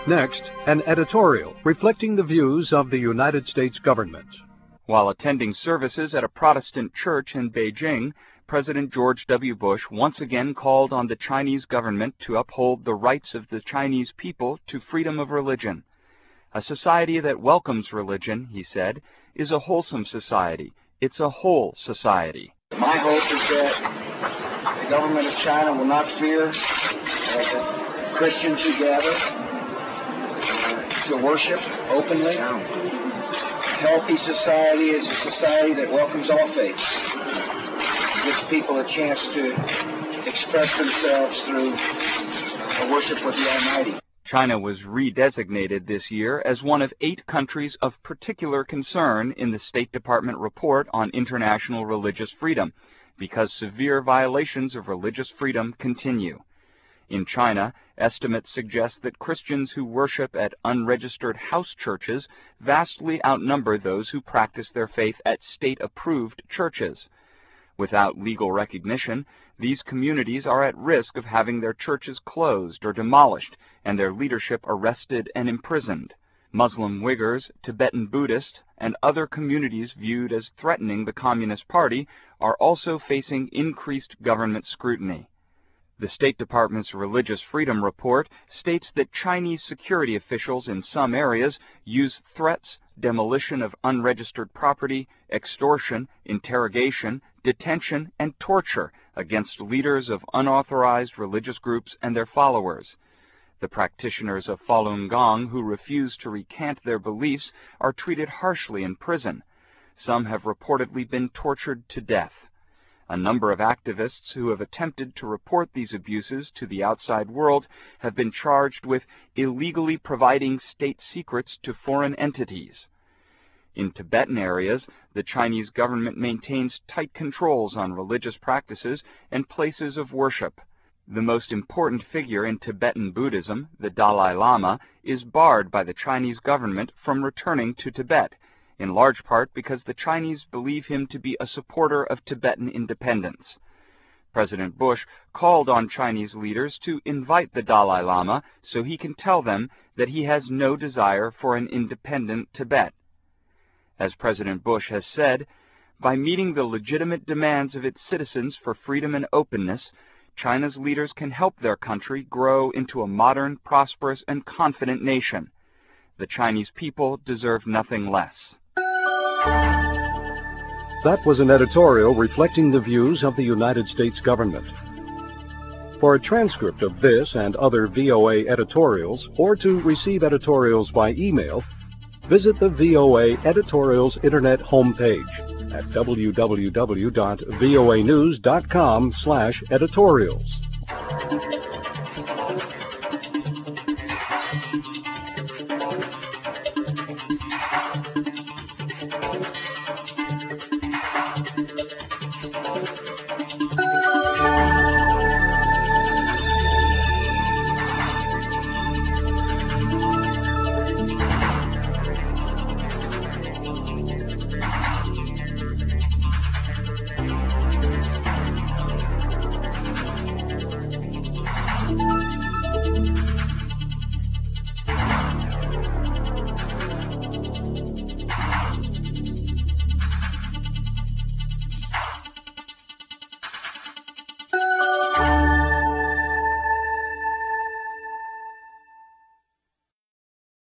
Next, an editorial reflecting the views of the United States government. While attending services at a Protestant church in Beijing, President George W. Bush once again called on the Chinese government to uphold the rights of the Chinese people to freedom of religion. A society that welcomes religion, he said, is a wholesome society. It's a whole society. My hope is that the government of China will not fear the Christians who gather to worship openly. A healthy society is a society that welcomes all faiths. It gives people a chance to express themselves through a worship with the Almighty. China was redesignated this year as one of 8 countries of particular concern in the State Department report on international religious freedom, because severe violations of religious freedom continue. In China, estimates suggest that Christians who worship at unregistered house churches vastly outnumber those who practice their faith at state-approved churches. Without legal recognition, these communities are at risk of having their churches closed or demolished and their leadership arrested and imprisoned. Muslim Uyghurs, Tibetan Buddhist, and other communities viewed as threatening the Communist Party are also facing increased government scrutiny. The State Department's Religious Freedom Report states that Chinese security officials in some areas use threats, demolition of unregistered property, extortion, interrogation, detention, and torture against leaders of unauthorized religious groups and their followers. The practitioners of Falun Gong who refuse to recant their beliefs are treated harshly in prison. Some have reportedly been tortured to death. A number of activists who have attempted to report these abuses to the outside world have been charged with illegally providing state secrets to foreign entities. In Tibetan areas, the Chinese government maintains tight controls on religious practices and places of worship. The most important figure in Tibetan Buddhism, the Dalai Lama, is barred by the Chinese government from returning to Tibet, in large part because the Chinese believe him to be a supporter of Tibetan independence. President Bush called on Chinese leaders to invite the Dalai Lama so he can tell them that he has no desire for an independent Tibet. As President Bush has said, by meeting the legitimate demands of its citizens for freedom and openness, China's leaders can help their country grow into a modern, prosperous, and confident nation. The Chinese people deserve nothing less. That was an editorial reflecting the views of the United States government. For a transcript of this and other VOA editorials, or to receive editorials by email, visit the VOA Editorials Internet homepage at www.voanews.com/editorials.